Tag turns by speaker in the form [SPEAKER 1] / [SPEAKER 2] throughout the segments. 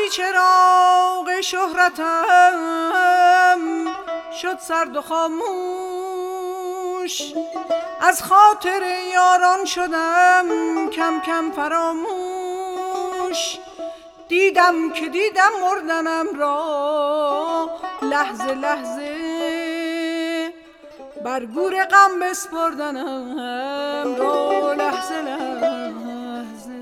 [SPEAKER 1] چراغ شهرتم شد سرد و خاموش، از خاطر یاران شدم کم کم فراموش. دیدم که دیدم مردنم را لحظه لحظه، بر گور غم بسپردنم را لحظه لحظه.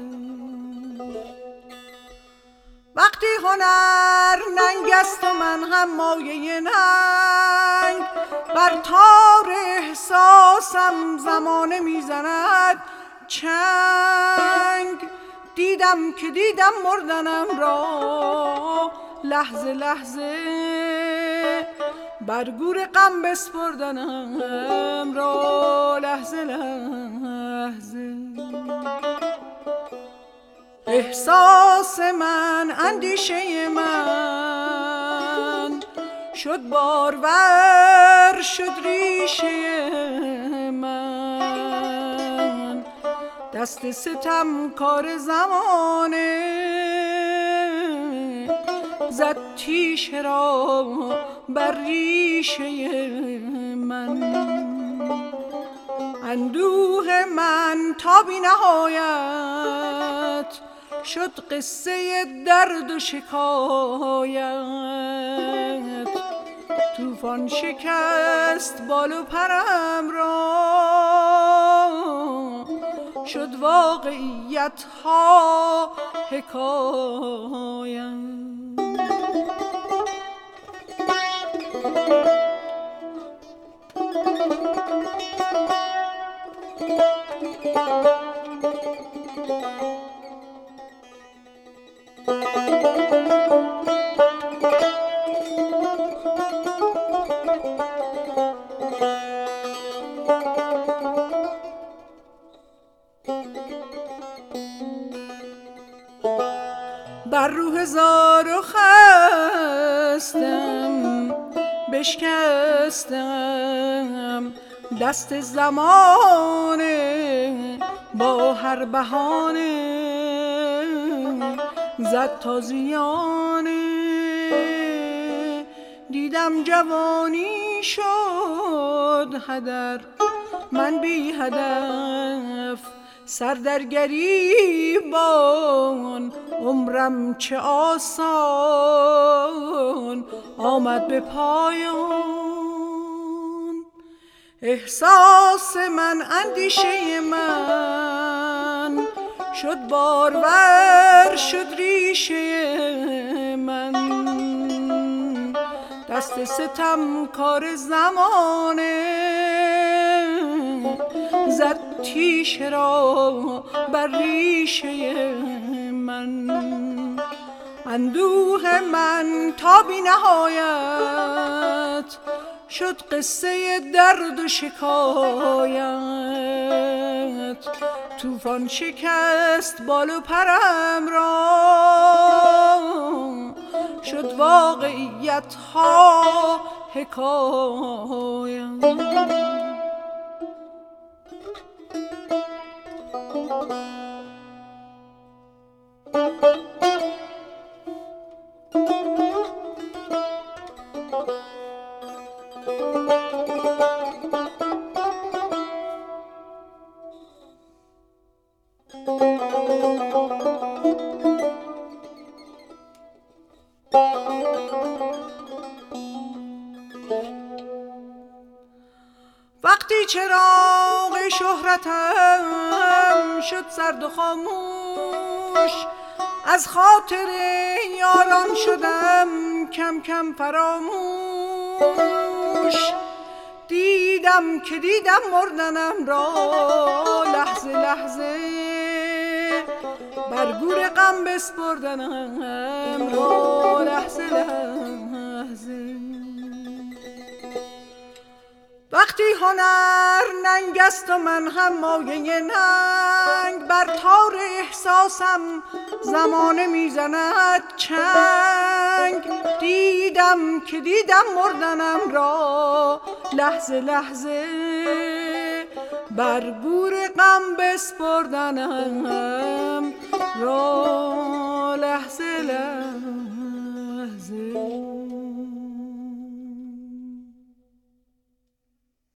[SPEAKER 1] وقتی هنر ننگ است و من هم مایه ننگ، بر تار احساسم زمانه میزند چنگ. دیدم که دیدم مردنم را لحظه لحظه، بر گور غم بسپردنم را لحظه لحظه. احساس من، اندیشه من شد بارور، شد ریشه من. دست ستم کار زمانه زد تیشه را بر ریشه من. اندوه من تا بی نهایت شد قصه درد و شکایت. طوفان شکست بال و پرم را، شد واقعیت ها حکایت. بر روح زار و خستم بشکستم دست زمانه، با هر بهانه زد تازیانه. دیدم جوانی شد هدر، من بی هدف سر در گریبان. عمرم چه آسان آمد به پایان. احساس من، اندیشه من شد بارور، شد ریشه من. دست ستم کار زمانه زد تیشه را بر ریشه من. اندوه من تا بی نهایت شد قصه درد و شکایت. طوفان شکست بال و پرم را، شد واقعیت ها حکایت. وقتی چراغ شهرتم شد سرد و خاموش، از خاطر یاران شدم کم کم فراموش. دیدم که دیدم مردنم را لحظه لحظه، بر گور غم بسپردنم را لحظه لحظه. وقتی هنر ننگ است و من هم مایه ننگ، بر تار احساسم زمانه میزند چنگ. دیدم که دیدم مردنم را لحظه لحظه، بر گور غم بسپردنم را لحظه لحظه.